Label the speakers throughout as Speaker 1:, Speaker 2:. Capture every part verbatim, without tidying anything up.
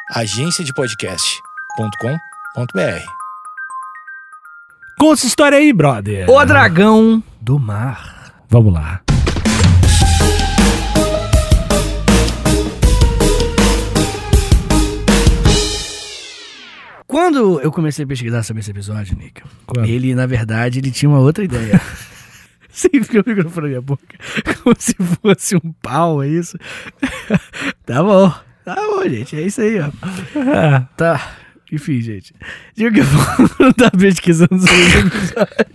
Speaker 1: agência de podcast ponto com ponto b r.
Speaker 2: Conta essa história aí, brother.
Speaker 3: O Dragão do Mar.
Speaker 2: Vamos lá.
Speaker 3: Quando eu comecei a pesquisar sobre esse episódio, Nick,
Speaker 2: Claro.
Speaker 3: ele, na verdade, ele tinha uma outra ideia. Você enfiou o microfone na minha boca como se fosse um pau, é isso? Tá bom. Tá bom, gente. É isso aí, ó. Tá. Enfim, gente. Diga que eu não tava pesquisando sobre esse episódio.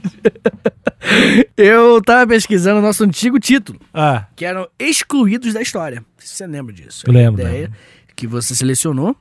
Speaker 3: Eu tava pesquisando o nosso antigo título,
Speaker 2: Ah,
Speaker 3: que eram excluídos da história. Não sei se você lembra disso.
Speaker 2: Eu lembro,
Speaker 3: É uma ideia
Speaker 2: lembro.
Speaker 3: que você selecionou.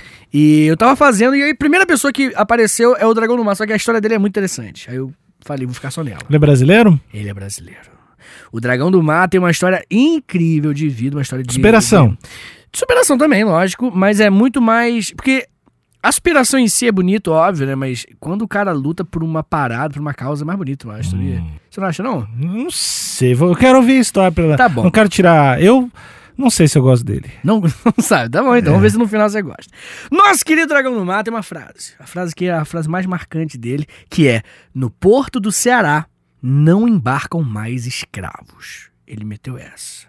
Speaker 3: E eu tava fazendo, e aí a primeira pessoa que apareceu é o Dragão do Mar, só que a história dele é muito interessante. Aí eu falei, vou ficar só nela.
Speaker 2: ele é brasileiro?
Speaker 3: Ele é brasileiro. O Dragão do Mar tem uma história incrível de vida, uma história de...
Speaker 2: Superação.
Speaker 3: De superação também, lógico, mas é muito mais... Porque a superação em si é bonito, óbvio, né? Mas quando o cara luta por uma parada, por uma causa, é mais bonito, eu acho.
Speaker 2: Hum.
Speaker 3: Você não acha, não?
Speaker 2: Não sei, vou- eu quero ouvir a história pra ela.
Speaker 3: Tá bom.
Speaker 2: Não quero tirar. Eu não sei se eu gosto dele.
Speaker 3: Não, não sabe? Tá bom, então. Vamos ver se no final você gosta. Nosso querido Dragão do Mar tem uma frase. A frase que é a frase mais marcante dele, que é: no porto do Ceará não embarcam mais escravos. Ele meteu essa.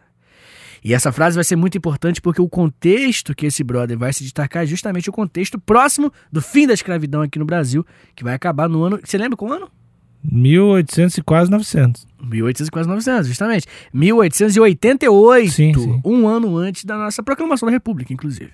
Speaker 3: E essa frase vai ser muito importante porque o contexto que esse brother vai se destacar é justamente o contexto próximo do fim da escravidão aqui no Brasil, que vai acabar no ano... Você lembra qual ano?
Speaker 2: mil e oitocentos e quase novecentos.
Speaker 3: mil e oitocentos e quase novecentos, justamente. mil oitocentos e oitenta e oito,
Speaker 2: Sim, sim.
Speaker 3: um ano antes da nossa proclamação da República, inclusive.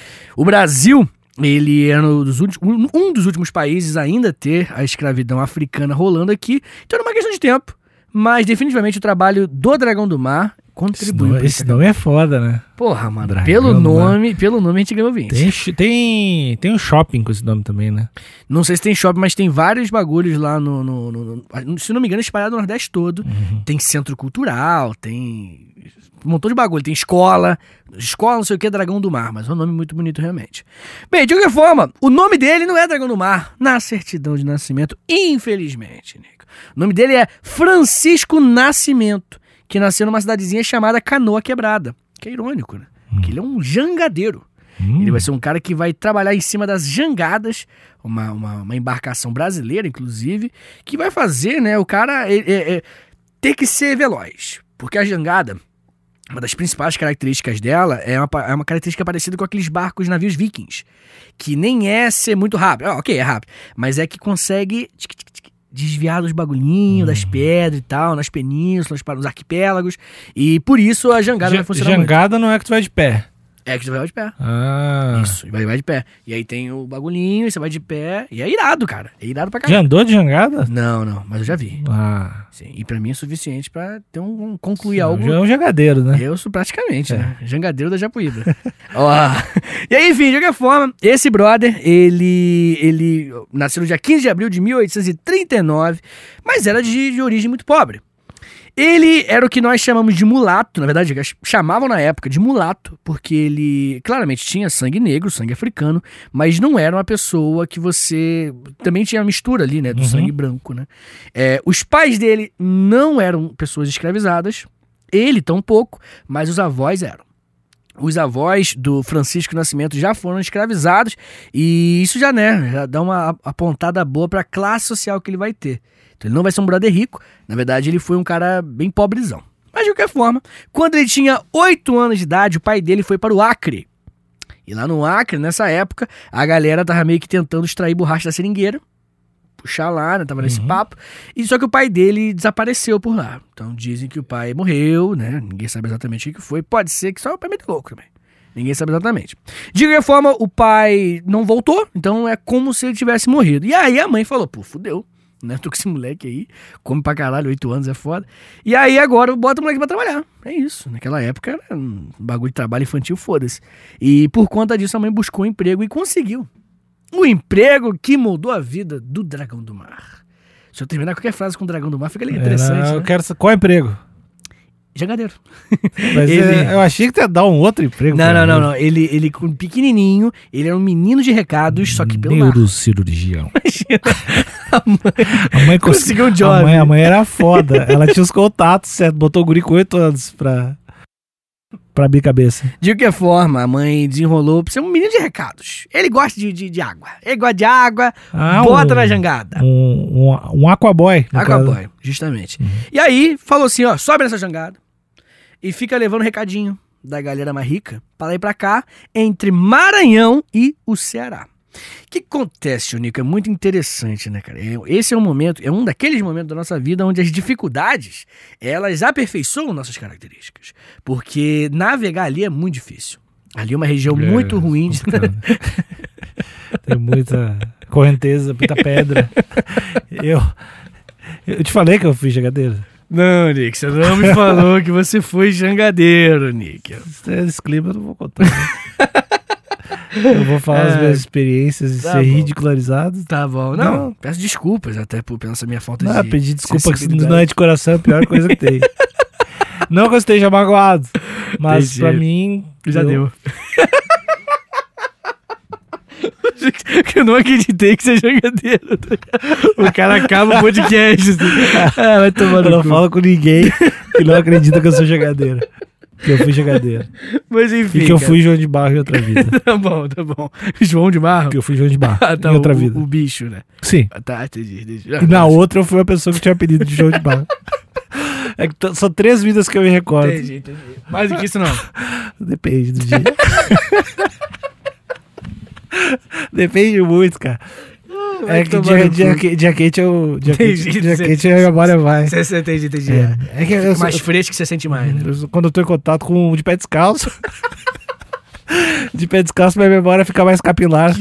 Speaker 3: O Brasil, ele era um dos, últimos, um- um dos últimos países a ainda ter a escravidão africana rolando aqui, então era uma questão de tempo. Mas definitivamente o trabalho do Dragão do Mar
Speaker 2: Esse
Speaker 3: contribuiu.
Speaker 2: nome,
Speaker 3: pra
Speaker 2: esse
Speaker 3: isso.
Speaker 2: nome é foda, né?
Speaker 3: Porra, mano,
Speaker 2: Dragão
Speaker 3: pelo
Speaker 2: do
Speaker 3: nome, pelo nome a gente ganhou vinte.
Speaker 2: Tem, ch- tem, tem um shopping com esse nome também, né?
Speaker 3: Não sei se tem shopping, mas tem vários bagulhos lá no... no- no- no- se não me engano, espalhado no Nordeste todo.
Speaker 2: Uhum.
Speaker 3: Tem centro cultural, tem um montão de bagulho. Tem escola, escola não sei o que, Dragão do Mar, mas é um nome muito bonito realmente. Bem, de qualquer forma, o nome dele não é Dragão do Mar na certidão de nascimento, infelizmente, Nico. O nome dele é Francisco Nascimento, que nasceu numa cidadezinha chamada Canoa Quebrada. Que é irônico, né? Porque ele é um jangadeiro.
Speaker 2: Hum.
Speaker 3: Ele vai ser um cara que vai trabalhar em cima das jangadas, uma, uma, uma embarcação brasileira, inclusive, que vai fazer, né, o cara é, é, é, ter que ser veloz. Porque a jangada, uma das principais características dela é uma, pa- é uma característica parecida com aqueles barcos, navios vikings, que nem é ser muito rápido. Ah, ok, é rápido, mas é que consegue tic, tic, tic, desviar dos bagulhinhos, das pedras e tal, nas penínsulas, para os arquipélagos, e por isso a jangada
Speaker 2: Ja-
Speaker 3: vai funcionar muito.
Speaker 2: Jangada não é que tu vai de pé.
Speaker 3: É que você vai de pé.
Speaker 2: Ah.
Speaker 3: Isso, vai, vai de pé. E aí tem o bagulhinho, e você vai de pé. E é irado, cara. É irado pra
Speaker 2: Já
Speaker 3: caralho.
Speaker 2: andou de jangada?
Speaker 3: Não, não, mas eu já vi.
Speaker 2: Ah.
Speaker 3: Sim, e pra mim é suficiente pra ter um, um- concluir algo.
Speaker 2: É um jangadeiro, né?
Speaker 3: Eu sou praticamente, né? Jangadeiro da Japuíba. Ó. E aí, enfim, de qualquer forma, esse brother, ele, ele nasceu no dia quinze de abril de mil oitocentos e trinta e nove, mas era de, de origem muito pobre. Ele era o que nós chamamos de mulato, na verdade, chamavam na época de mulato, porque ele claramente tinha sangue negro, sangue africano, mas não era uma pessoa que você... Também tinha a mistura ali, né, do
Speaker 2: Uhum.
Speaker 3: sangue branco, né? É, os pais dele não eram pessoas escravizadas, ele tampouco, mas os avós eram. Os avós do Francisco Nascimento já foram escravizados, e isso já, né, já dá uma apontada boa pra classe social que ele vai ter. Então ele não vai ser um brother rico, na verdade ele foi um cara bem pobrezão. Mas de qualquer forma, quando ele tinha oito anos de idade, o pai dele foi para o Acre. E lá no Acre, nessa época, a galera tava meio que tentando extrair borracha da seringueira, puxar lá, né, tava nesse
Speaker 2: Uhum.
Speaker 3: papo, e só que o pai dele desapareceu por lá. Então dizem que o pai morreu, né, ninguém sabe exatamente o que foi, pode ser que só o pai meteu louco também. Ninguém sabe exatamente. De qualquer forma, o pai não voltou, então é como se ele tivesse morrido. E aí a mãe falou, pô, fudeu. Né? Tô com esse moleque aí, come pra caralho, oito anos é foda. E aí agora bota o moleque pra trabalhar. É isso. Naquela época era um bagulho de trabalho infantil, foda-se. E por conta disso a mãe buscou um emprego e conseguiu. O emprego que mudou a vida do Dragão do Mar. Se eu terminar qualquer frase com o Dragão do Mar, fica interessante,
Speaker 2: Era-
Speaker 3: né?
Speaker 2: eu quero sa- Qual é o emprego?
Speaker 3: Jangadeiro.
Speaker 2: Mas
Speaker 3: Ele-
Speaker 2: é, eu achei que tu ia dar um outro emprego.
Speaker 3: Não,
Speaker 2: pra
Speaker 3: não, não,
Speaker 2: ele.
Speaker 3: não. Ele, ele com pequenininho, ele era um menino de recados, só que pelo mar.
Speaker 2: Neurocirurgião.
Speaker 3: A mãe
Speaker 2: A mãe cons-
Speaker 3: conseguiu um
Speaker 2: A
Speaker 3: job.
Speaker 2: mãe, a mãe era foda. Ela tinha os contatos, certo? Botou o guri com oito anos pra... Pra abrir cabeça.
Speaker 3: De qualquer forma, a mãe desenrolou pra ser um menino de recados. Ele gosta de, de, de água. Ele gosta de água,
Speaker 2: Ah,
Speaker 3: bota
Speaker 2: um-
Speaker 3: na jangada.
Speaker 2: Um, um, um aquaboy. no caso.
Speaker 3: Aquaboy, justamente. E aí, falou assim, ó, sobe nessa jangada e fica levando recadinho da galera mais rica pra lá e pra cá, entre Maranhão e o Ceará. O que acontece, Nico? É muito interessante, né, cara? É- Esse é um momento, é um daqueles momentos da nossa vida onde as dificuldades, elas aperfeiçoam nossas características. Porque navegar ali é muito difícil. Ali é uma região
Speaker 2: É,
Speaker 3: muito ruim de...
Speaker 2: Tem muita correnteza, muita pedra. eu, eu te falei que eu fui jogadeiro.
Speaker 3: Não, Nick, você não me falou que você foi jangadeiro, Nick.
Speaker 2: Esse clima eu não vou contar. né? Eu vou falar as
Speaker 3: É.
Speaker 2: minhas experiências e
Speaker 3: Tá
Speaker 2: ser
Speaker 3: bom.
Speaker 2: ridicularizado.
Speaker 3: Tá bom. Não,
Speaker 2: Não.
Speaker 3: peço desculpas até por pela essa minha falta
Speaker 2: Não,
Speaker 3: de
Speaker 2: pedir desculpa que isso
Speaker 3: sensibilidade.
Speaker 2: não é de coração, é a pior coisa que tem. Não que eu esteja magoado, mas
Speaker 3: Entendi.
Speaker 2: pra mim...
Speaker 3: Já
Speaker 2: eu-
Speaker 3: deu. Que eu não acreditei que você é jangadeiro. O cara acaba o podcast. Assim. Ah, vai tomar
Speaker 2: Eu
Speaker 3: no
Speaker 2: não
Speaker 3: cu.
Speaker 2: falo com ninguém que não acredita que eu sou jogadeiro. Que eu fui jogadeiro.
Speaker 3: Mas enfim.
Speaker 2: E que eu
Speaker 3: cara.
Speaker 2: fui João de Barro em outra vida.
Speaker 3: Tá bom, tá bom. João de Marro.
Speaker 2: Que eu fui João de Barro
Speaker 3: Ah, tá,
Speaker 2: em outra
Speaker 3: o,
Speaker 2: vida.
Speaker 3: O bicho, né?
Speaker 2: Sim.
Speaker 3: Ah, tá, entendi. entendi.
Speaker 2: E na outra eu fui a pessoa que tinha apelido de João de Barro. É que t- são três vidas que eu me recordo.
Speaker 3: Entendi, entendi. Mais do que isso, não.
Speaker 2: Depende do dia. Depende muito, cara.
Speaker 3: Vai
Speaker 2: É que
Speaker 3: tomar
Speaker 2: dia,
Speaker 3: no
Speaker 2: dia,
Speaker 3: cu.
Speaker 2: que- dia quente eu. Dia
Speaker 3: Entendi,
Speaker 2: quente, dia
Speaker 3: você-
Speaker 2: quente a memória vai.
Speaker 3: Você, você entende, entendi.
Speaker 2: É, é que eu,
Speaker 3: Fica
Speaker 2: sou-
Speaker 3: mais fresco que você sente mais, né?
Speaker 2: eu sou- quando eu tô em contato com o de pé descalço. De pé descalço, minha memória fica mais capilar.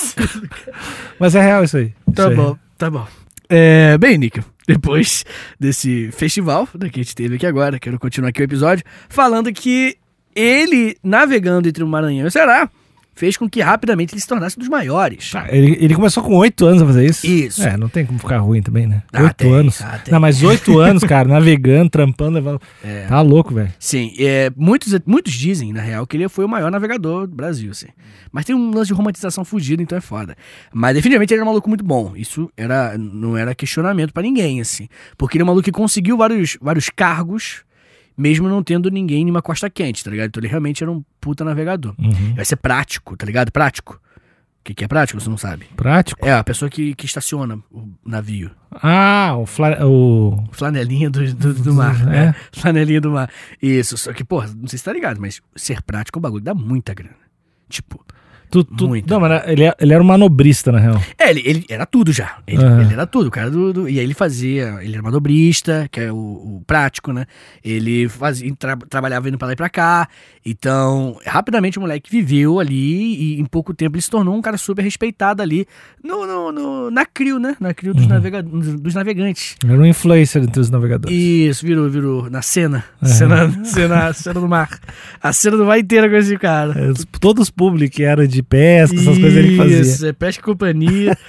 Speaker 2: Mas é real isso aí.
Speaker 3: Tá
Speaker 2: Isso aí.
Speaker 3: bom, tá bom. É, bem, Nico, depois desse festival né, que a gente teve aqui agora, quero continuar aqui o episódio, falando que ele, navegando entre o Maranhão e o Ceará, fez com que rapidamente ele se tornasse um dos maiores.
Speaker 2: Tá, ele, ele começou com oito anos a fazer isso?
Speaker 3: Isso.
Speaker 2: É, não tem como ficar ruim também, né?
Speaker 3: Ah,
Speaker 2: Oito
Speaker 3: tem,
Speaker 2: anos.
Speaker 3: ah, tem.
Speaker 2: Não, mas oito anos, cara, navegando, trampando, levando.
Speaker 3: É.
Speaker 2: Tá louco, velho.
Speaker 3: Sim, é, muitos, muitos dizem, na real, que ele foi o maior navegador do Brasil, assim. Mas tem um lance de romantização fugida, então é foda. Mas definitivamente ele era um maluco muito bom. Isso era, não era questionamento pra ninguém, assim. Porque ele é um maluco que conseguiu vários, vários cargos, mesmo não tendo ninguém numa costa quente, tá ligado? Então ele realmente era um puta navegador.
Speaker 2: Uhum.
Speaker 3: Vai ser prático, tá ligado? Prático. O que, que é prático, você não sabe?
Speaker 2: Prático.
Speaker 3: É a pessoa que, que estaciona o navio.
Speaker 2: Ah, o, fla... o...
Speaker 3: Flanelinha do, do, do mar,
Speaker 2: É.
Speaker 3: né? Flanelinha do mar. Isso, só que, porra, não sei se tá ligado, mas ser prático é um bagulho, dá muita grana. Tipo,
Speaker 2: Tu, tu...
Speaker 3: Muito.
Speaker 2: Não, mas ele, ele era um manobrista, na real.
Speaker 3: é, ele, ele era tudo já. Ele,
Speaker 2: Aham.
Speaker 3: ele era tudo, o cara do, do- E aí ele fazia. Ele era manobrista, que é o, o prático, né? Ele fazia, tra- trabalhava indo pra lá e pra cá. Então, rapidamente o moleque viveu ali e em pouco tempo ele se tornou um cara super respeitado ali no, no, no- na CRIO, né? Na CRIO dos,
Speaker 2: Uhum.
Speaker 3: navega- dos navegantes.
Speaker 2: Era um influencer entre os navegadores.
Speaker 3: Isso, virou, virou. Na cena.
Speaker 2: É.
Speaker 3: Cena, cena, cena do mar. A cena do mar inteira com esse cara.
Speaker 2: É, os- Todos os públicos que eram de pesca, essas coisas ele fazia.
Speaker 3: Isso, é Pesca e Companhia.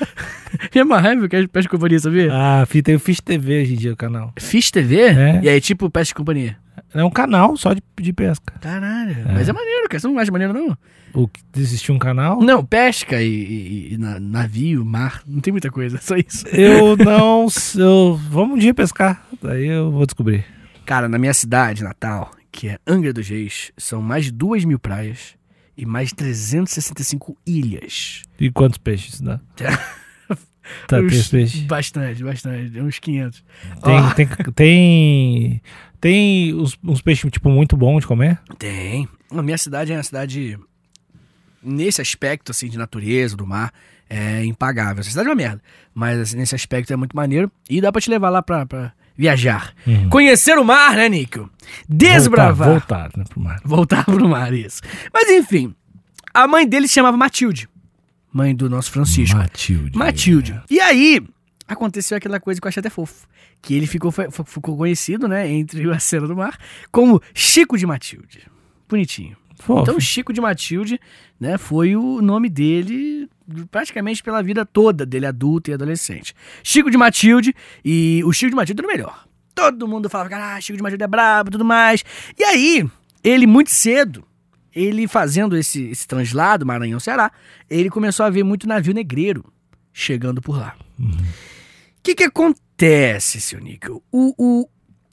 Speaker 3: É uma raiva que é Pesca e Companhia, sabia?
Speaker 2: Ah, fi- tem o Fish T V hoje em dia, o canal.
Speaker 3: Fish T V?
Speaker 2: É.
Speaker 3: E aí, tipo, Pesca e Companhia.
Speaker 2: É um canal só de, de pesca.
Speaker 3: Caralho. Mas é maneiro, cara. Você não acha maneiro, não?
Speaker 2: O que existia um canal?
Speaker 3: Não, pesca e, e- e na- navio, mar. Não tem muita coisa, só isso.
Speaker 2: Eu não. s- Eu, vamos um dia pescar. Daí eu vou descobrir.
Speaker 3: Cara, na minha cidade natal, que é Angra dos Reis, são mais de duas mil praias e mais de trezentas e sessenta e cinco ilhas.
Speaker 2: E quantos peixes dá? Tá, tem
Speaker 3: Uns-
Speaker 2: os peixes.
Speaker 3: Bastante, bastante. Uns quinhentos.
Speaker 2: Tem,
Speaker 3: Ó,
Speaker 2: tem, tem, tem uns, uns peixes, tipo, muito bom de comer.
Speaker 3: Tem. A minha cidade é uma cidade, nesse aspecto, assim, de natureza, do mar, é impagável. Essa cidade é uma merda, mas assim, nesse aspecto é muito maneiro e dá pra te levar lá pra, pra viajar.
Speaker 2: Uhum.
Speaker 3: Conhecer o mar, né, Nico? Desbravar.
Speaker 2: Voltar, voltar né, pro mar.
Speaker 3: Voltar pro mar, isso. Mas enfim, a mãe dele se chamava Matilde, mãe do nosso Francisco.
Speaker 2: Matilde.
Speaker 3: Matilde. E aí, aconteceu aquela coisa que eu achei até fofo. Que ele ficou, foi- ficou conhecido, né, entre a cena do mar, como Chico de Matilde. Bonitinho.
Speaker 2: Fofo.
Speaker 3: Então, Chico de Matilde, né, foi o nome dele praticamente pela vida toda dele, adulto e adolescente. Chico de Matilde, e o Chico de Matilde era o melhor. Todo mundo falava, ah, Chico de Matilde é brabo e tudo mais. E aí, ele muito cedo, ele fazendo esse, esse translado, Maranhão-Ceará, ele começou a ver muito navio negreiro chegando por lá. O que que acontece, seu Níquel? O, o,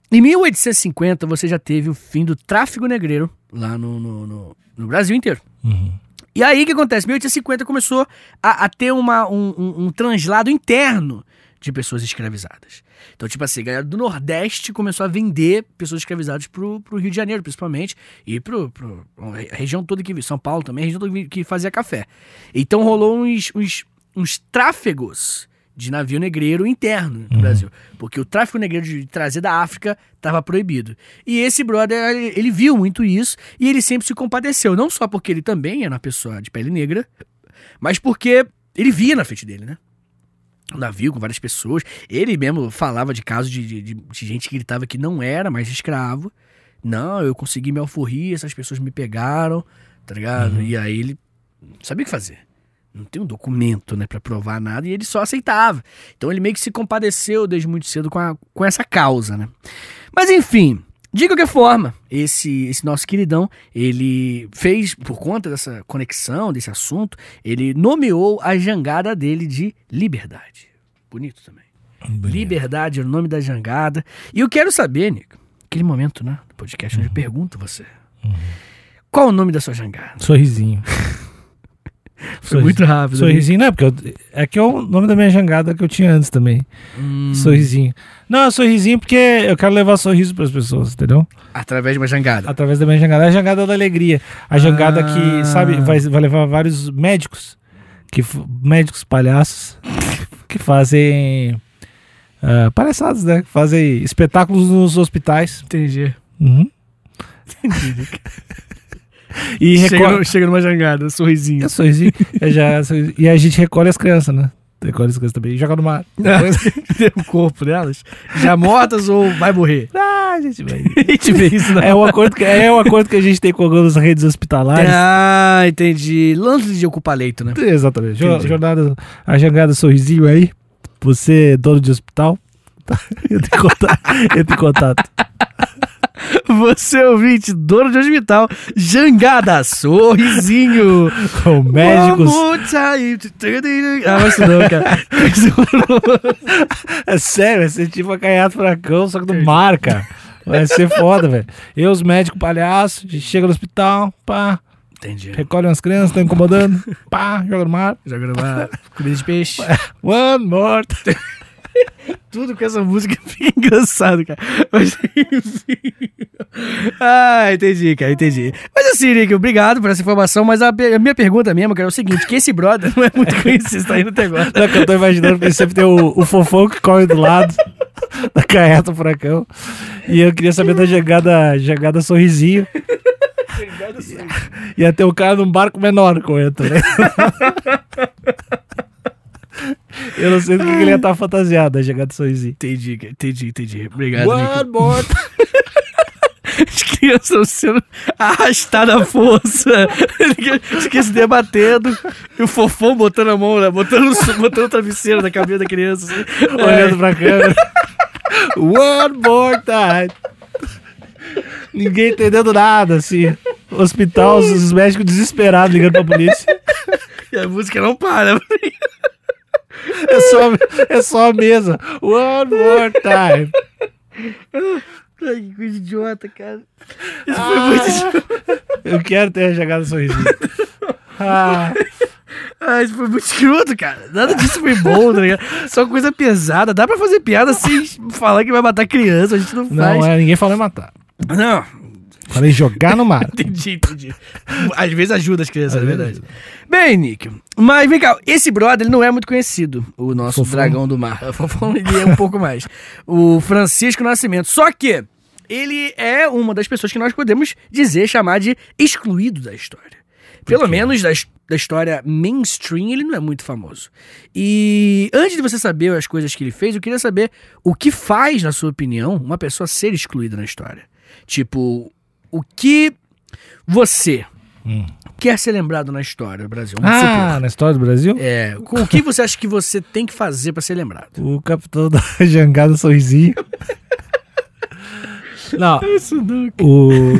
Speaker 3: Em mil oitocentos e cinquenta, você já teve o fim do tráfico negreiro lá no, no, no, no Brasil inteiro.
Speaker 2: Uhum.
Speaker 3: E aí o que acontece? Em mil oitocentos e cinquenta começou a, a ter uma, um, um, um translado interno de pessoas escravizadas. Então, tipo assim, a galera do Nordeste começou a vender pessoas escravizadas pro, pro Rio de Janeiro, principalmente, e pro, pro a região toda que São Paulo também, a região toda que fazia café. Então rolou uns, uns, uns tráfegos de navio negreiro interno no
Speaker 2: Uhum.
Speaker 3: Brasil, porque o tráfico negreiro de trazer da África estava proibido. E esse brother, ele, ele viu muito isso e ele sempre se compadeceu, não só porque ele também era uma pessoa de pele negra, mas porque ele via na frente dele, né? Um navio com várias pessoas. Ele mesmo falava de casos de, de, de gente que gritava que não era mais escravo. Não, eu consegui me alforria, essas pessoas me pegaram, tá ligado?
Speaker 2: Uhum.
Speaker 3: E aí ele não sabia o que fazer. Não tem um documento, né, pra provar nada, e ele só aceitava. Então ele meio que se compadeceu desde muito cedo com, a, com essa causa, né? Mas enfim, de qualquer forma, esse, esse nosso queridão, ele fez, por conta dessa conexão, desse assunto, ele nomeou a jangada dele de Liberdade. Bonito também.
Speaker 2: Bonito.
Speaker 3: Liberdade é o nome da jangada. E eu quero saber, Nico, aquele momento, né, do podcast onde eu pergunto a você,
Speaker 2: Uhum.
Speaker 3: qual o nome da sua jangada?
Speaker 2: Sorrisinho.
Speaker 3: Foi muito rápido.
Speaker 2: Sorrisinho, não, é porque eu, é que é o nome da minha jangada que eu tinha antes também.
Speaker 3: Hum,
Speaker 2: Sorrisinho. Não, é sorrisinho porque eu quero levar sorriso pras pessoas, entendeu?
Speaker 3: através de uma jangada.
Speaker 2: Através da minha jangada. É a jangada da alegria. A jangada
Speaker 3: Ah.
Speaker 2: que, sabe, vai, vai levar vários médicos, que, f- médicos palhaços, que fazem ah, palhaçadas, né? Que fazem espetáculos nos hospitais.
Speaker 3: Entendi.
Speaker 2: Uhum. E
Speaker 3: Chega,
Speaker 2: recolhe...
Speaker 3: no- chega numa jangada, sorrisinho.
Speaker 2: É sorrisinho. É já, sorrisinho. E a gente recolhe as crianças, né? Recolhe as crianças também. E joga no mar.
Speaker 3: o corpo delas, já mortas ou vai morrer?
Speaker 2: Ah, a gente vai.
Speaker 3: A gente vê isso, não.
Speaker 2: É um acordo que, é um acordo que a gente tem com algumas redes hospitalares.
Speaker 3: Ah, entendi. Lance de ocupar leito, né?
Speaker 2: Exatamente. Jo-
Speaker 3: Entendi.
Speaker 2: Jornada, a jangada sorrisinho aí. Você, dono de hospital. Entra em contato. Entra em contato.
Speaker 3: Você ouvinte, dono de hospital, jangada, sorrisinho.
Speaker 2: Com médicos.
Speaker 3: One more time. Ah, mas isso não, cara. Isso não.
Speaker 2: É sério, vai ser tipo a Canhado Furacão, só que do mar, cara. Vai ser foda, velho. Eu, os médicos palhaços, a gente chega no hospital, pá,
Speaker 3: Entendi.
Speaker 2: recolhe umas crianças, estão incomodando, pá, joga no mar.
Speaker 3: Joga numa comida de peixe.
Speaker 2: One more.
Speaker 3: Tudo com essa música fica engraçado, cara. Mas enfim. Ah, entendi, cara, entendi. Mas assim, Nick, obrigado por essa informação. Mas a, pe- a minha pergunta mesmo, cara, é o seguinte: que esse brother não é muito conhecido, tá indo até agora.
Speaker 2: Não, que eu tô imaginando porque sempre tem o, o fofão que corre do lado da Canhada Furacão. E eu queria saber da jangada, jangada sorrisinho. Ia ter o cara num barco menor com ele também. Eu não sei do que que ele ia estar fantasiado, a jangada sorrisinho.
Speaker 3: Entendi, cara, entendi, entendi. Obrigado,
Speaker 2: One
Speaker 3: Nick.
Speaker 2: more.
Speaker 3: As crianças estão sendo arrastadas à força. As crianças debatendo. E o fofão botando a mão, né? Botando, o- botando o travesseiro na cabeça da criança. Assim,
Speaker 2: Olhando pra câmera. One more time. Ninguém entendendo nada, assim. Hospital, os, os médicos desesperados ligando pra polícia.
Speaker 3: E a música não para.
Speaker 2: É só, é só a mesa. One more time.
Speaker 3: Ai, que coisa idiota, cara. Isso foi muito idiota.
Speaker 2: Eu quero ter a jogada sorrisinho. Ah,
Speaker 3: Ah, isso foi muito escroto, cara. Nada disso foi bom, tá ligado? Só coisa pesada. Dá pra fazer piada sem falar que vai matar criança. A gente não faz.
Speaker 2: não, é, ninguém falou em matar.
Speaker 3: Não.
Speaker 2: Falei jogar no mar.
Speaker 3: Entendi, entendi. Às vezes ajuda as crianças,
Speaker 2: Às
Speaker 3: é
Speaker 2: vezes
Speaker 3: verdade. Bem, Nick, mas vem cá, esse brother ele não é muito conhecido, o nosso
Speaker 2: Fofão.
Speaker 3: dragão do mar. O Fofão ele é um pouco mais. O Francisco Nascimento. Só que ele é uma das pessoas que nós podemos dizer, chamar de excluído da história. Pelo menos da, his- da história mainstream, ele não é muito famoso. E antes de você saber as coisas que ele fez, eu queria saber o que faz, na sua opinião, uma pessoa ser excluída na história. Tipo, o que você
Speaker 2: Hum.
Speaker 3: quer ser lembrado na história do Brasil? Vamos
Speaker 2: Ah,
Speaker 3: supor.
Speaker 2: na história do Brasil?
Speaker 3: É, com- o que você acha que você tem que fazer pra ser lembrado?
Speaker 2: O capitão da jangada sorrisinho. Não,
Speaker 3: Isso não,
Speaker 2: o...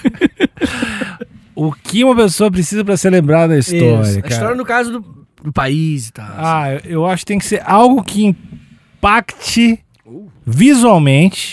Speaker 2: o que uma pessoa precisa pra ser lembrada da história,
Speaker 3: Isso. A
Speaker 2: cara?
Speaker 3: história no caso do, do país e tal.
Speaker 2: Ah, eu- eu acho que tem que ser algo que impacte
Speaker 3: Uh.
Speaker 2: visualmente.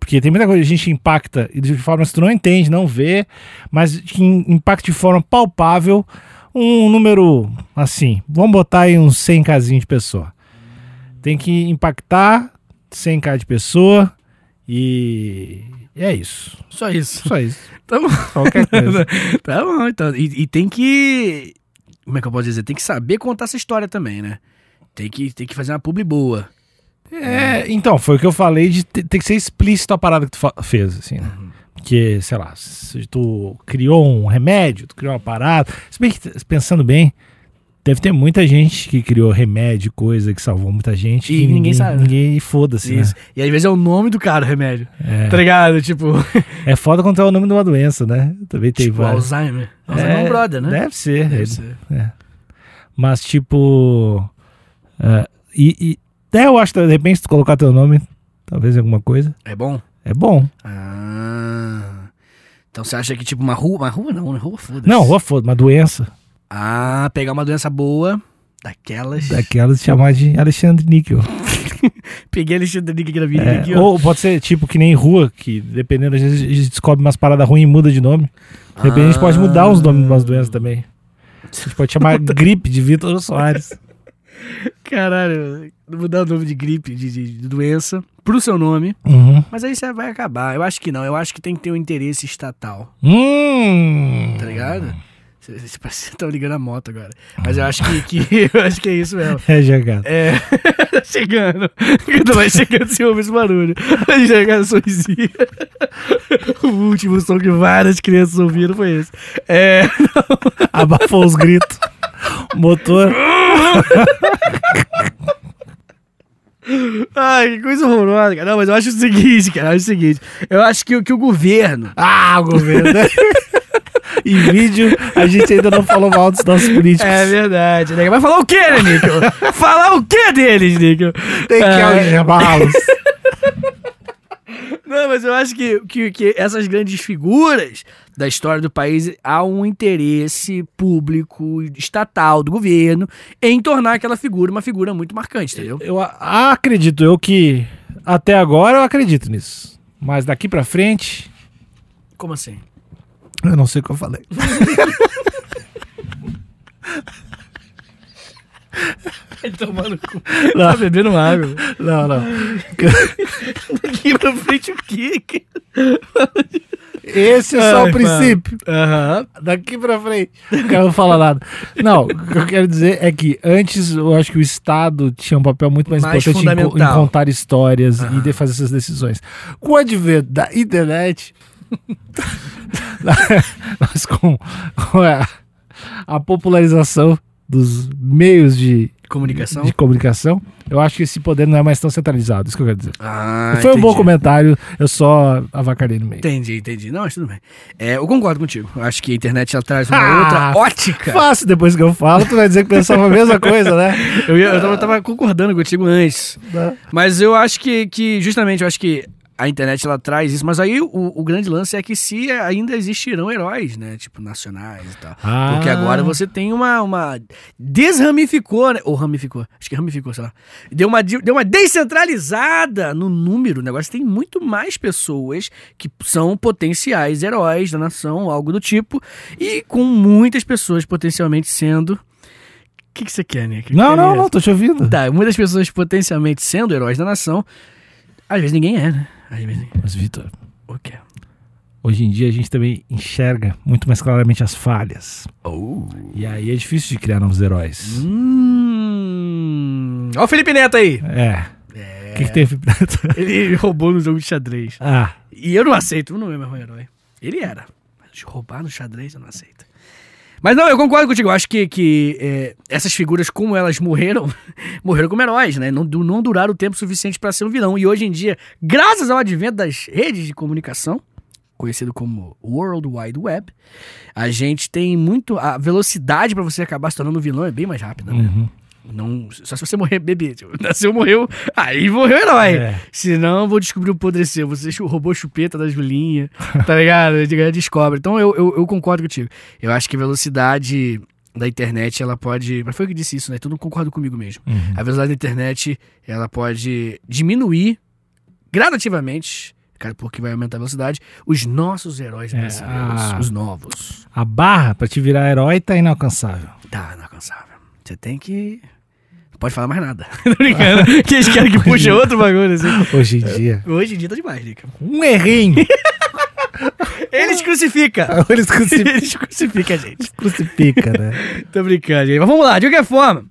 Speaker 2: Porque tem muita coisa que a gente impacta de forma que tu não entende, não vê, mas que impacta de forma palpável um número assim. Vamos botar aí uns cem casinhos de pessoa. Tem que impactar cem k de pessoa e é isso.
Speaker 3: Só isso.
Speaker 2: Só isso.
Speaker 3: Tá bom.
Speaker 2: Qualquer coisa.
Speaker 3: Tá bom, então. E, e tem que... Como é que eu posso dizer? Tem que saber contar essa história também, né? Tem que, tem que fazer uma publi boa.
Speaker 2: É, então, foi o que eu falei de ter, ter que ser explícito a parada que tu fa- fez, assim, né?
Speaker 3: Uhum.
Speaker 2: Porque, sei lá, se tu criou um remédio, tu criou uma parada, se bem que, pensando bem, deve ter muita gente que criou remédio, coisa que salvou muita gente.
Speaker 3: E ninguém sabe.
Speaker 2: Ninguém foda-se, né?
Speaker 3: Isso. E às vezes é o nome do cara, o remédio.
Speaker 2: É.
Speaker 3: Tá ligado? Tipo,
Speaker 2: É foda quando é o nome de uma doença, né? Também tem
Speaker 3: tipo
Speaker 2: vários.
Speaker 3: Alzheimer. Alzheimer é um brother, né?
Speaker 2: Deve ser.
Speaker 3: Deve
Speaker 2: ele-
Speaker 3: ser.
Speaker 2: é. Mas, tipo... é, e, e até eu acho que, de repente, se tu colocar teu nome, talvez em alguma coisa,
Speaker 3: É bom?
Speaker 2: é bom.
Speaker 3: Ah. Então você acha que tipo uma rua... Uma rua não, né? Rua foda-se.
Speaker 2: Não, rua foda, uma doença.
Speaker 3: Ah, pegar uma doença boa, daquelas...
Speaker 2: Daquelas chamar de Alexandre Níquel.
Speaker 3: Peguei Alexandre Nick aqui na vida.
Speaker 2: É,
Speaker 3: aqui, ó.
Speaker 2: ou pode ser tipo que nem rua, que dependendo, às vezes a gente descobre umas paradas ruins e muda de nome. De repente a gente pode mudar os nomes de umas doenças também. A gente pode chamar gripe de Vitor Soares.
Speaker 3: Caralho, mudar o nome de gripe, de, de, de doença, pro seu nome.
Speaker 2: Uhum.
Speaker 3: Mas aí você vai acabar. Eu acho que não. Eu acho que tem que ter um interesse estatal.
Speaker 2: Hum.
Speaker 3: Tá ligado? Você, você parece que tá ligando a moto agora. Mas eu acho que, que, eu acho que é isso mesmo.
Speaker 2: É jogado.
Speaker 3: É. Tá chegando. Quando vai chegando, você ouve esse barulho. Vai chegar a sorrisinha. O último som que várias crianças ouviram foi esse. É.
Speaker 2: Abafou os gritos. O motor.
Speaker 3: Ai, que coisa horrorosa, cara. Não, mas eu acho o seguinte, cara. Eu acho o seguinte. Eu acho que, que o governo.
Speaker 2: Ah, o governo. né? Em vídeo, a gente ainda não falou mal dos nossos políticos.
Speaker 3: É verdade, né? Vai falar o quê, né, Nico? Falar o quê deles, Nico?
Speaker 2: Tem que
Speaker 3: É.
Speaker 2: algemá-los.
Speaker 3: Não, mas eu acho que, que, que essas grandes figuras da história do país, há um interesse público, estatal, do governo, em tornar aquela figura uma figura muito marcante, entendeu?
Speaker 2: Eu a- acredito, eu que até agora eu acredito nisso. Mas daqui pra frente,
Speaker 3: Como assim?
Speaker 2: eu não sei o que eu falei.
Speaker 3: Tomando cu.
Speaker 2: Não.
Speaker 3: Tá bebendo água.
Speaker 2: Não, não.
Speaker 3: Daqui pra frente o quê?
Speaker 2: Esse é só
Speaker 3: Ai,
Speaker 2: o princípio.
Speaker 3: Aham.
Speaker 2: Daqui pra frente. O cara não fala nada. Não, o que eu quero dizer é que antes eu acho que o Estado tinha um papel muito mais,
Speaker 3: Mais
Speaker 2: importante em, co- em
Speaker 3: fundamental.
Speaker 2: contar histórias
Speaker 3: Aham.
Speaker 2: e de fazer essas decisões. Com o advento da internet, nós com, com a, a popularização dos meios de
Speaker 3: Comunicação?
Speaker 2: de comunicação, eu acho que esse poder não é mais tão centralizado. Isso que eu quero dizer.
Speaker 3: Ah,
Speaker 2: Foi um bom
Speaker 3: entendi.
Speaker 2: comentário, eu só avacalhei no meio.
Speaker 3: Entendi, entendi. Não, mas tudo bem. É, eu concordo contigo. Eu acho que a internet ela traz uma
Speaker 2: Ah,
Speaker 3: outra ótica.
Speaker 2: Fácil, depois que eu falo, tu vai dizer que pensava a mesma coisa, né?
Speaker 3: Eu, ia- eu, tava, eu tava concordando contigo antes. Mas eu acho que, que justamente, eu acho que a internet ela traz isso. Mas aí o, o grande lance é que se ainda existirão heróis, né? Tipo, nacionais e tal.
Speaker 2: Ah.
Speaker 3: Porque agora você tem uma, uma... Desramificou, né? Ou ramificou. Acho que ramificou, sei lá. Deu uma, deu uma descentralizada no número. O negócio tem muito mais pessoas que são potenciais heróis da nação, algo do tipo. E com muitas pessoas potencialmente sendo... O que, que você quer, né? Que
Speaker 2: Não,
Speaker 3: que
Speaker 2: não,
Speaker 3: é
Speaker 2: não, tô te ouvindo.
Speaker 3: Tá, muitas pessoas potencialmente sendo heróis da nação. Às vezes ninguém é, né? Às vezes ninguém...
Speaker 2: Mas, Vitor,
Speaker 3: O quê?
Speaker 2: hoje em dia a gente também enxerga muito mais claramente as falhas.
Speaker 3: Oh.
Speaker 2: E aí é difícil de criar novos heróis.
Speaker 3: Hum... Ó o Felipe Neto aí.
Speaker 2: É.
Speaker 3: É.
Speaker 2: O que, que teve?
Speaker 3: Ele roubou no jogo de xadrez.
Speaker 2: Ah,
Speaker 3: E eu não aceito, não é meu herói. Ele era. Mas de roubar no xadrez eu não aceito. Mas não, eu concordo contigo. Eu acho que, que é, essas figuras, como elas morreram, morreram como heróis, né? Não, du- não duraram o tempo suficiente pra ser um vilão. E hoje em dia, graças ao advento das redes de comunicação, conhecido como World Wide Web, a gente tem muito... A velocidade pra você acabar se tornando um vilão é bem mais rápida, né?
Speaker 2: uhum.
Speaker 3: Não, só se você morrer bebê. Tipo, nasceu, morreu, aí morreu o herói.
Speaker 2: É.
Speaker 3: Senão eu vou descobrir o podre seu. Você roubou chupeta da Julinha, tá ligado? Ele descobre. Então eu, eu, eu concordo contigo. Eu acho que a velocidade da internet, ela pode... Mas foi eu que disse isso, né? Tu não concorda comigo mesmo.
Speaker 2: Uhum.
Speaker 3: A velocidade da internet, ela pode diminuir gradativamente cara, porque vai aumentar a velocidade. Os nossos heróis
Speaker 2: É,
Speaker 3: brasileiros,
Speaker 2: a-
Speaker 3: os novos.
Speaker 2: A barra pra te virar herói tá inalcançável.
Speaker 3: Tá, inalcançável. Você tem que... Não pode falar mais nada. Tô brincando. Que eles querem que puxe outro bagulho, assim.
Speaker 2: Hoje em dia.
Speaker 3: Hoje em dia tá demais, Rica.
Speaker 2: Um errinho.
Speaker 3: Eles crucificam.
Speaker 2: Eles crucificam,
Speaker 3: Eles crucificam a gente.
Speaker 2: crucifica, né?
Speaker 3: Tô brincando, gente. Mas vamos lá, de qualquer forma.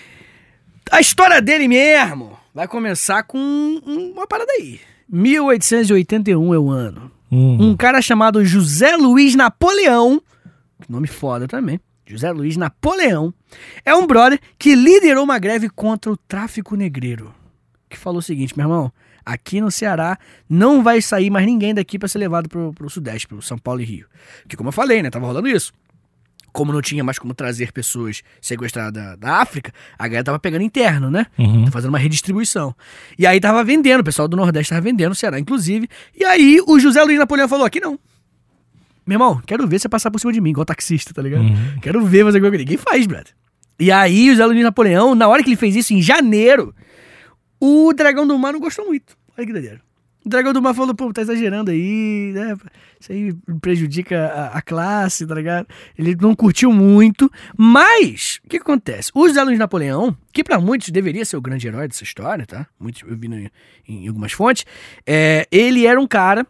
Speaker 3: A história dele mesmo vai começar com um- uma parada aí. mil oitocentos e oitenta e um é o ano.
Speaker 2: Hum.
Speaker 3: Um cara chamado José Luiz Napoleão, que nome foda também, José Luiz Napoleão, é um brother que liderou uma greve contra o tráfico negreiro. Que falou o seguinte, meu irmão, aqui no Ceará não vai sair mais ninguém daqui pra ser levado pro, pro Sudeste, pro São Paulo e Rio. Porque como eu falei, né, tava rolando isso. Como não tinha mais como trazer pessoas sequestradas da, da África, a galera tava pegando interno, né?
Speaker 2: Uhum.
Speaker 3: Tá fazendo uma redistribuição. E aí tava vendendo, o pessoal do Nordeste tava vendendo, o Ceará inclusive. E aí o José Luiz Napoleão falou, aqui não. Meu irmão, quero ver você passar por cima de mim, igual taxista, tá ligado?
Speaker 2: Uhum.
Speaker 3: Quero ver você igual que ninguém faz, brother. E aí o José Luiz Napoleão, na hora que ele fez isso, em janeiro, o Dragão do Mar não gostou muito. Olha que doideira. O Dragão do Mar falou, pô, tá exagerando aí, né? Isso aí prejudica a, a classe, tá ligado? Ele não curtiu muito, mas o que acontece? O José Luiz Napoleão, que pra muitos deveria ser o grande herói dessa história, tá? Muitos eu vi no, em, em algumas fontes, é, ele era um cara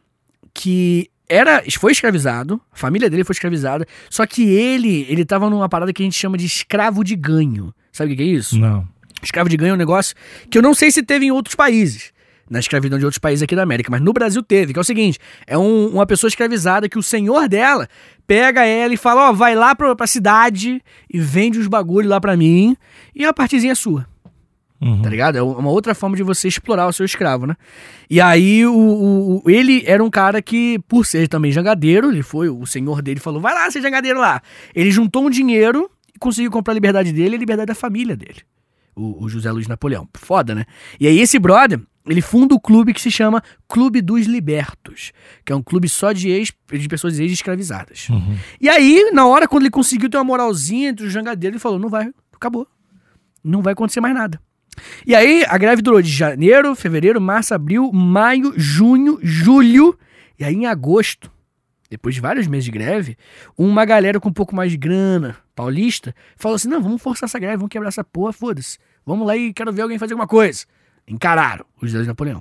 Speaker 3: que era, foi escravizado, a família dele foi escravizada, só que ele, ele tava numa parada que a gente chama de escravo de ganho. Sabe o que que é isso?
Speaker 2: Não.
Speaker 3: Escravo de ganho é um negócio que eu não sei se teve em outros países, na escravidão de outros países aqui da América, mas no Brasil teve, que é o seguinte, é um- uma pessoa escravizada que o senhor dela pega ela e fala, ó, vai lá pra, pra cidade e vende os bagulhos lá pra mim e a partezinha é sua.
Speaker 2: Uhum.
Speaker 3: Tá ligado? É uma outra forma de você explorar o seu escravo, né? E aí, o, o- o- ele era um cara que, por ser também jangadeiro, ele foi, o senhor dele falou, vai lá ser jangadeiro lá. Ele juntou um dinheiro e conseguiu comprar a liberdade dele e a liberdade da família dele. O, o José Luiz Napoleão. Foda, né? E aí, esse brother, ele funda o clube que se chama Clube dos Libertos, que é um clube só de, ex, de pessoas ex-escravizadas.
Speaker 2: Uhum.
Speaker 3: E aí, na hora, quando ele conseguiu ter uma moralzinha entre os jangadeiros, ele falou, não vai, acabou. Não vai acontecer mais nada. E aí, a greve durou de janeiro, fevereiro, março, abril, maio, junho, julho. E aí, em agosto, depois de vários meses de greve, uma galera com um pouco mais de grana, paulista, falou assim, não, vamos forçar essa greve, vamos quebrar essa porra, foda-se. Vamos lá e quero ver alguém fazer alguma coisa. Encararam os José Luiz Napoleão.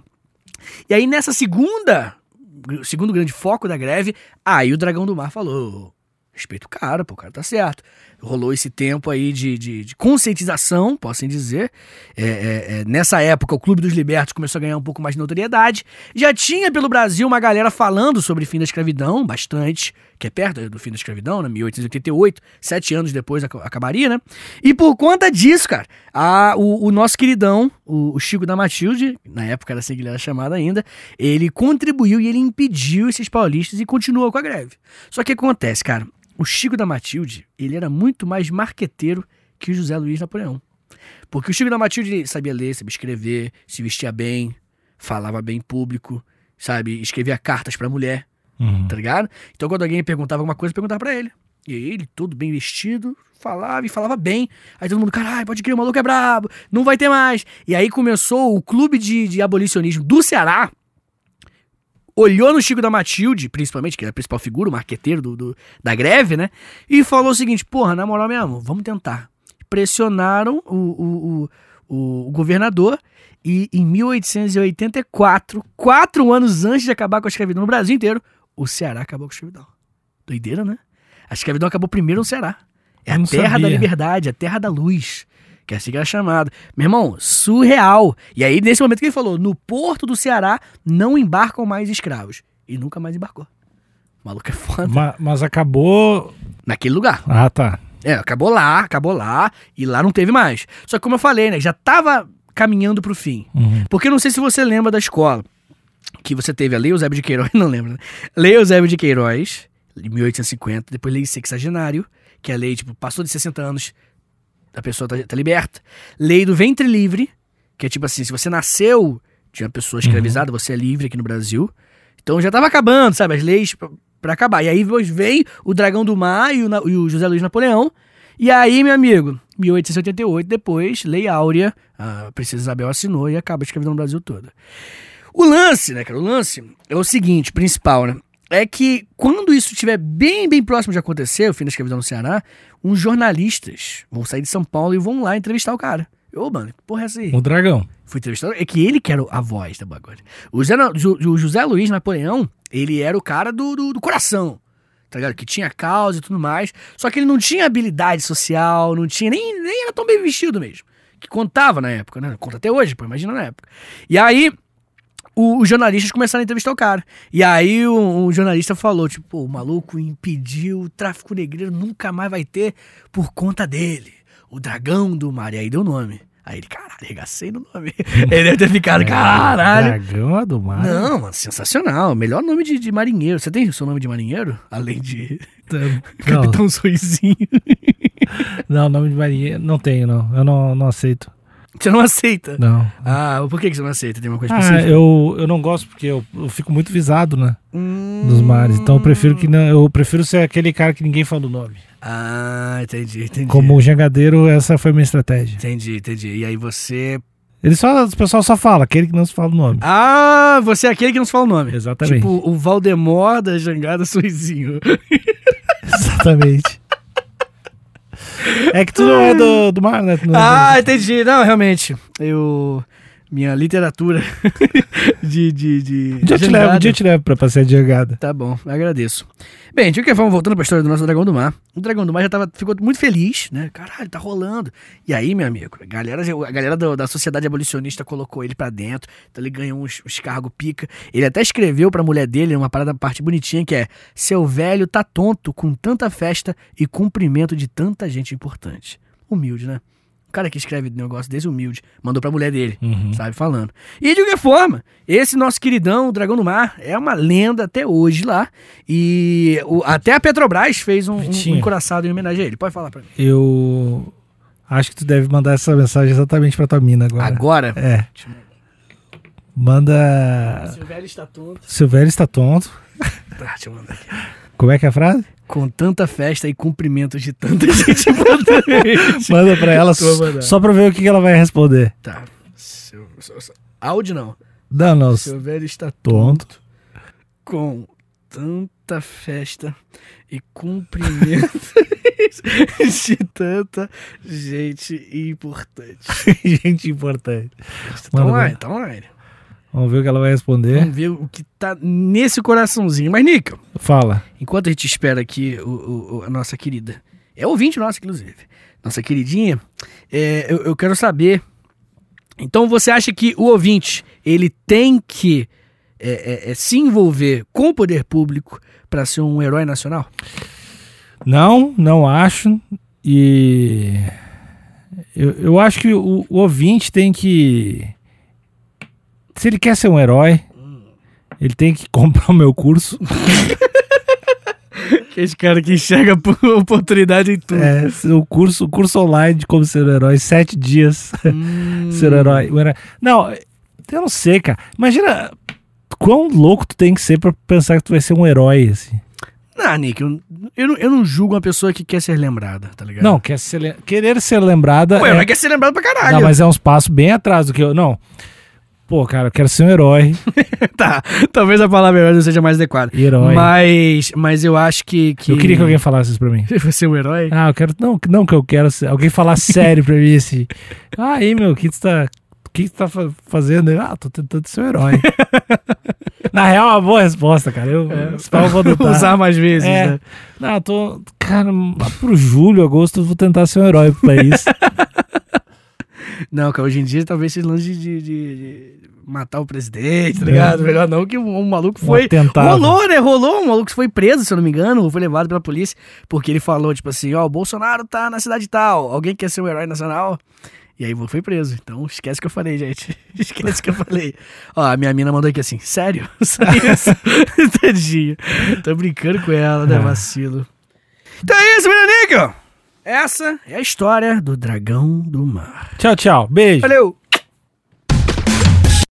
Speaker 3: E aí, nessa segunda, segundo grande foco da greve, aí o Dragão do Mar falou, respeita o cara, pô, o cara tá certo. Rolou esse tempo aí de, de, de conscientização, posso assim dizer. É, é, é, nessa época, o Clube dos Libertos começou a ganhar um pouco mais de notoriedade. Já tinha pelo Brasil uma galera falando sobre o fim da escravidão, bastante, que é perto do fim da escravidão, né? mil oitocentos e oitenta e oito, sete anos depois ac- acabaria, né? E por conta disso, cara, a, o, o nosso queridão, o, o Chico da Matilde, na época era assim que ele era chamado ainda, ele contribuiu e ele impediu esses paulistas e continuou com a greve. Só que o que acontece, cara? O Chico da Matilde, ele era muito mais marqueteiro que o José Luiz Napoleão. Porque o Chico da Matilde sabia ler, sabia escrever, se vestia bem, falava bem em público, sabe? Escrevia cartas pra mulher,
Speaker 2: Uhum.
Speaker 3: tá ligado? Então quando alguém perguntava alguma coisa, perguntava pra ele. E ele, todo bem vestido, falava e falava bem. Aí todo mundo, caralho, pode crer, o maluco é brabo, não vai ter mais. E aí começou o clube de, de abolicionismo do Ceará, olhou no Chico da Matilde, principalmente, que era a principal figura, o marqueteiro do, do- da greve, né? E falou o seguinte, porra, na moral mesmo, vamos tentar. Pressionaram o, o, o, o, o governador e em mil oitocentos e oitenta e quatro, quatro anos antes de acabar com a escravidão no Brasil inteiro, o Ceará acabou com a escravidão. Doideira, né? A escravidão acabou primeiro no Ceará. É
Speaker 2: Eu
Speaker 3: a
Speaker 2: não
Speaker 3: terra
Speaker 2: sabia.
Speaker 3: da liberdade, a terra da luz. Que é assim que era chamado. Meu irmão, surreal. E aí, nesse momento que ele falou, no porto do Ceará não embarcam mais escravos. E nunca mais embarcou. O maluco é foda.
Speaker 2: Ma- mas acabou.
Speaker 3: Naquele lugar.
Speaker 2: Ah, tá.
Speaker 3: É, acabou lá, acabou lá. E lá não teve mais. Só que como eu falei, né, já tava caminhando pro fim.
Speaker 2: Uhum.
Speaker 3: Porque eu não sei se você lembra da escola. Que você teve a Lei Eusébio de Queiroz, não lembra, né? Lei Eusébio de Queiroz, de mil oitocentos e cinquenta. Depois Lei Sexagenário, que é a lei, tipo, passou de sessenta anos... a pessoa tá, tá liberta. Lei do ventre livre, que é tipo assim, se você nasceu de uma pessoa escravizada, você é livre aqui no Brasil. Então já tava acabando, sabe, as leis pra, pra acabar. E aí depois veio o Dragão do Mar e o, Na- e o José Luiz Napoleão. E aí, meu amigo, mil oitocentos e oitenta e oito, depois, Lei Áurea, a Princesa Isabel assinou e acaba a escravidão no Brasil toda. O lance, né, cara? O lance é o seguinte, principal, né? É que quando isso estiver bem, bem próximo de acontecer, o fim da escravidão no Ceará, uns jornalistas vão sair de São Paulo e vão lá entrevistar o cara. Ô, mano, que porra é essa aí?
Speaker 2: O dragão.
Speaker 3: Fui entrevistado. É que ele que era a voz da bagulho. O José, o José Luiz Napoleão, ele era o cara do, do, do coração, tá ligado? Que tinha causa e tudo mais. Só que ele não tinha habilidade social, não tinha, nem, nem era tão bem vestido mesmo. Que contava na época, né? Conta até hoje, pô, imagina na época. E aí, o, os jornalistas começaram a entrevistar o cara. E aí, o, o jornalista falou, tipo, pô, o maluco impediu o tráfico negreiro, nunca mais vai ter por conta dele. O Dragão do Mar. E aí deu o nome. Aí ele, caralho, arregacei no nome. Ele deve ter ficado, é, caralho.
Speaker 2: Dragão do Mar.
Speaker 3: Não, mano, sensacional. Melhor nome de, de marinheiro. Você tem o seu nome de marinheiro? Além de Capitão Sorrisinho.
Speaker 2: Não, nome de marinheiro não tenho, não. Eu não, não aceito.
Speaker 3: Você não aceita?
Speaker 2: Não.
Speaker 3: Ah, por que que você não aceita? Tem uma coisa
Speaker 2: ah,
Speaker 3: específica?
Speaker 2: eu, eu não gosto porque eu, eu fico muito visado, né?
Speaker 3: Hum...
Speaker 2: Dos mares. Então eu prefiro que não, eu prefiro ser aquele cara que ninguém fala o nome.
Speaker 3: Ah, entendi, entendi.
Speaker 2: Como jangadeiro, essa foi a minha estratégia.
Speaker 3: Entendi, entendi. E aí você...
Speaker 2: Ele só, o pessoal só fala, aquele que não se fala o nome.
Speaker 3: Ah, você é aquele que não se fala o nome.
Speaker 2: Exatamente.
Speaker 3: Tipo o Valdemar da Jangada Sorrisinho.
Speaker 2: Exatamente. É que tu não é do, do mar, né? Tu não é
Speaker 3: Ah,
Speaker 2: do...
Speaker 3: entendi. Não, realmente. Eu... Minha literatura de... de, de
Speaker 2: Um dia eu te levo, um dia eu te levo pra passear de jangada.
Speaker 3: Tá bom, agradeço. Bem, de qualquer forma, voltando pra história do nosso Dragão do Mar. O Dragão do Mar já tava, ficou muito feliz, né? Caralho, tá rolando. E aí, meu amigo, a galera, a galera do, da sociedade abolicionista colocou ele pra dentro. Então ele ganhou uns, uns cargos pica. Ele até escreveu pra mulher dele uma parada, parte bonitinha, que é: seu velho tá tonto com tanta festa e cumprimento de tanta gente importante. Humilde, né? O cara que escreve negócio desse humilde, mandou pra mulher dele,
Speaker 2: uhum.
Speaker 3: sabe, falando. E de qualquer forma, esse nosso queridão, o Dragão do Mar, é uma lenda até hoje lá. E o, até a Petrobras fez um, um, um encoraçado em homenagem a ele. Pode falar pra mim.
Speaker 2: Eu acho que tu deve mandar essa mensagem exatamente pra tua mina agora.
Speaker 3: Agora?
Speaker 2: É. Manda...
Speaker 3: Seu velho está tonto.
Speaker 2: Seu velho está tonto.
Speaker 3: Tá, deixa eu mandar aqui.
Speaker 2: Como é que é a frase?
Speaker 3: Com tanta festa e cumprimentos de tanta gente importante.
Speaker 2: Manda pra ela só pra ver o que ela vai responder.
Speaker 3: Tá. Seu, seu, seu, áudio não.
Speaker 2: Não, não.
Speaker 3: Seu velho está tonto. tonto. Com tanta festa e cumprimentos de tanta gente importante.
Speaker 2: Gente importante.
Speaker 3: Então vai, então vai.
Speaker 2: Vamos ver o que ela vai responder.
Speaker 3: Vamos ver o que tá nesse coraçãozinho. Mas, Níquel,
Speaker 2: fala.
Speaker 3: Enquanto a gente espera aqui o, o, a nossa querida, é ouvinte nossa, inclusive, nossa queridinha, é, eu, eu quero saber, então você acha que o ouvinte, ele tem que é, é, é, se envolver com o poder público para ser um herói nacional?
Speaker 2: Não, não acho. E eu, eu acho que o, o ouvinte tem que... Se ele quer ser um herói, ele tem que comprar o meu curso.
Speaker 3: Esse cara que enxerga oportunidade em tudo.
Speaker 2: É, o curso, o curso online de como ser um herói, sete dias. Hum. Ser um herói. Não, eu não sei, cara. Imagina quão louco tu tem que ser pra pensar que tu vai ser um herói, assim.
Speaker 3: Não, Nick, eu, eu, não, eu não julgo uma pessoa que quer ser lembrada, tá ligado?
Speaker 2: Não, quer ser, querer ser lembrada...
Speaker 3: Ué,
Speaker 2: é...
Speaker 3: mas quer ser lembrado pra caralho.
Speaker 2: Não, mas é uns passos bem atrás do que eu... Não... Pô, cara, eu quero ser um herói.
Speaker 3: Tá, talvez a palavra herói não seja mais adequada.
Speaker 2: Herói.
Speaker 3: Mas, mas eu acho que, que...
Speaker 2: Eu queria que alguém falasse isso pra mim.
Speaker 3: Você é um herói?
Speaker 2: Ah, eu quero... Não, não que eu quero ser... Alguém falar sério pra mim, assim. Ah, aí, meu, o que tu tá... O que tu tá fazendo? Ah, tô tentando ser um herói. Na real, é uma boa resposta, cara. Eu,
Speaker 3: é,
Speaker 2: eu vou adotar.
Speaker 3: Usar mais vezes,
Speaker 2: é.
Speaker 3: né?
Speaker 2: Não, eu tô... Cara, pro julho, agosto, eu vou tentar ser um herói pro país.
Speaker 3: Não, cara, hoje em dia talvez esse lance de, de, de matar o presidente, tá ligado? É. Melhor não, que um, um maluco foi...
Speaker 2: Um
Speaker 3: rolou, né? Rolou, um maluco foi preso, se eu não me engano, foi levado pela polícia, porque ele falou, tipo assim, ó, oh, o Bolsonaro tá na cidade tal, alguém quer ser um herói nacional? E aí foi preso. Então esquece o que eu falei, gente. Esquece o que eu falei. Ó, a minha mina mandou aqui assim, sério? Só isso? Tadinho. Tô brincando com ela, né? Vacilo. Então é isso, menino Níquel. Essa é a história do Dragão do Mar.
Speaker 2: Tchau, tchau. Beijo.
Speaker 3: Valeu.